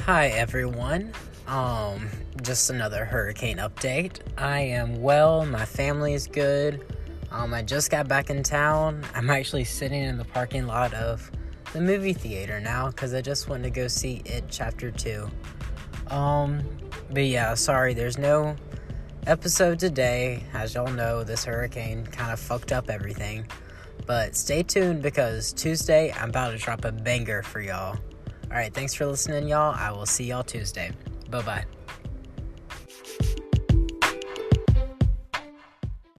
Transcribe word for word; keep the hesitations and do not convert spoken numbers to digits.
Hi everyone. Um, just another hurricane update. I am well, my family is good. Um, I just got back in town. I'm actually sitting in the parking lot of the movie theater now because I just went to go see It Chapter two. Um, but yeah, sorry, there's no episode today. As y'all know, this hurricane kind of fucked up everything. But stay tuned because Tuesday I'm about to drop a banger for y'all. Alright, thanks for listening, y'all. I will see y'all Tuesday. Bye-bye.